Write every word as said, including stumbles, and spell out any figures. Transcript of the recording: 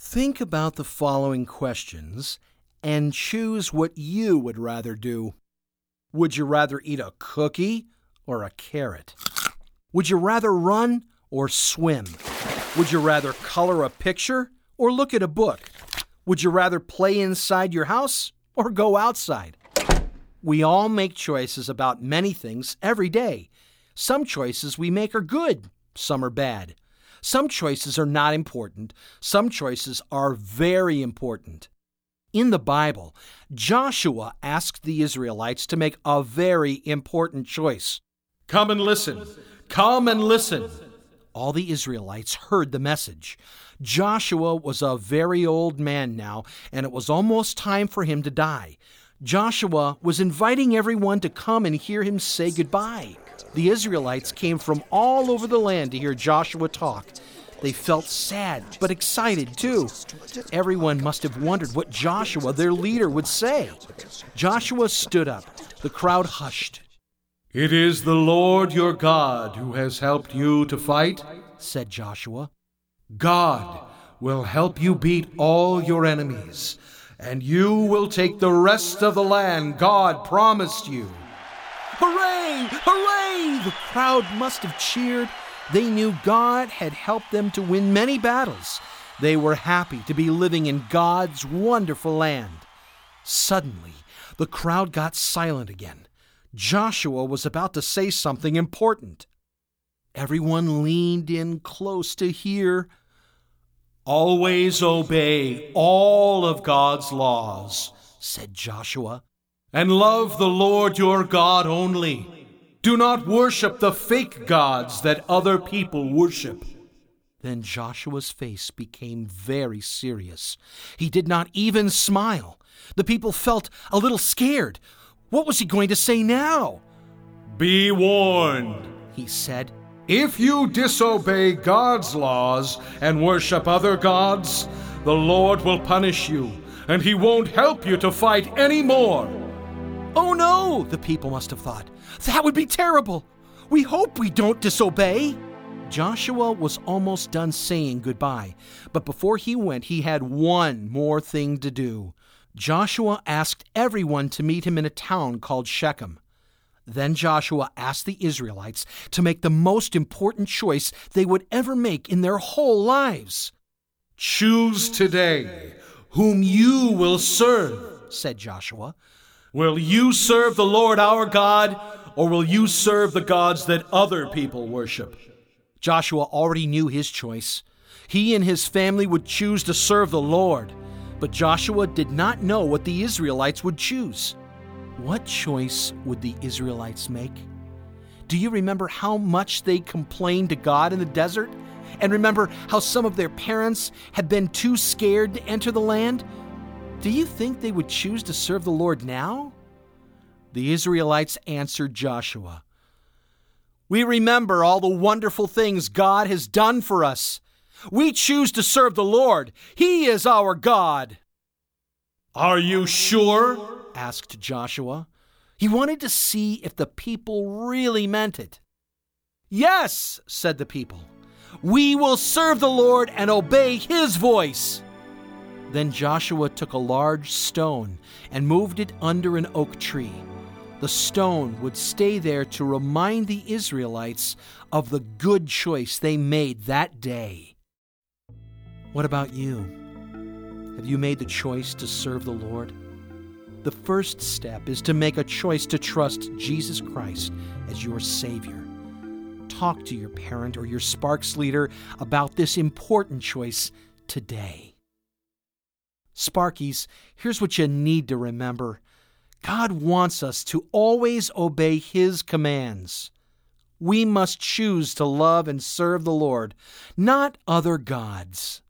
Think about the following questions and choose what you would rather do. Would you rather eat a cookie or a carrot? Would you rather run or swim? Would you rather color a picture or look at a book? Would you rather play inside your house or go outside? We all make choices about many things every day. Some choices we make are good, some are bad. Some choices are not important. Some choices are very important. In the Bible, Joshua asked the Israelites to make a very important choice. Come and listen. Come and listen. All the Israelites heard the message. Joshua was a very old man now, and it was almost time for him to die. Joshua was inviting everyone to come and hear him say goodbye. The Israelites came from all over the land to hear Joshua talk. They felt sad, but excited too. Everyone must have wondered what Joshua, their leader, would say. Joshua stood up. The crowd hushed. "It is the Lord your God who has helped you to fight," said Joshua. "God will help you beat all your enemies, and you will take the rest of the land God promised you." Hooray! Hooray! The crowd must have cheered. They knew God had helped them to win many battles. They were happy to be living in God's wonderful land. Suddenly, the crowd got silent again. Joshua was about to say something important. Everyone leaned in close to hear. "Always obey all of God's laws," said Joshua. "and love the Lord your God only. Do not worship the fake gods that other people worship." Then Joshua's face became very serious. He did not even smile. The people felt a little scared. What was he going to say now? "Be warned," he said. "If you disobey God's laws and worship other gods, the Lord will punish you, and he won't help you to fight anymore." Oh no, the people must have thought. That would be terrible. We hope we don't disobey. Joshua was almost done saying goodbye, but before he went, he had one more thing to do. Joshua asked everyone to meet him in a town called Shechem. Then Joshua asked the Israelites to make the most important choice they would ever make in their whole lives. "Choose today whom you will serve," said Joshua. "Will you serve the Lord our God, or will you serve the gods that other people worship?" Joshua already knew his choice. He and his family would choose to serve the Lord. But Joshua did not know what the Israelites would choose. What choice would the Israelites make? Do you remember how much they complained to God in the desert? And remember how some of their parents had been too scared to enter the land? Do you think they would choose to serve the Lord now? The Israelites answered Joshua, "We remember all the wonderful things God has done for us. We choose to serve the Lord. He is our God." "Are you sure?" asked Joshua. He wanted to see if the people really meant it. "Yes," said the people. "We will serve the Lord and obey His voice." Then Joshua took a large stone and moved it under an oak tree. The stone would stay there to remind the Israelites of the good choice they made that day. What about you? Have you made the choice to serve the Lord? The first step is to make a choice to trust Jesus Christ as your Savior. Talk to your parent or your Sparks leader about this important choice today. Sparkies, here's what you need to remember. God wants us to always obey His commands. We must choose to love and serve the Lord, not other gods.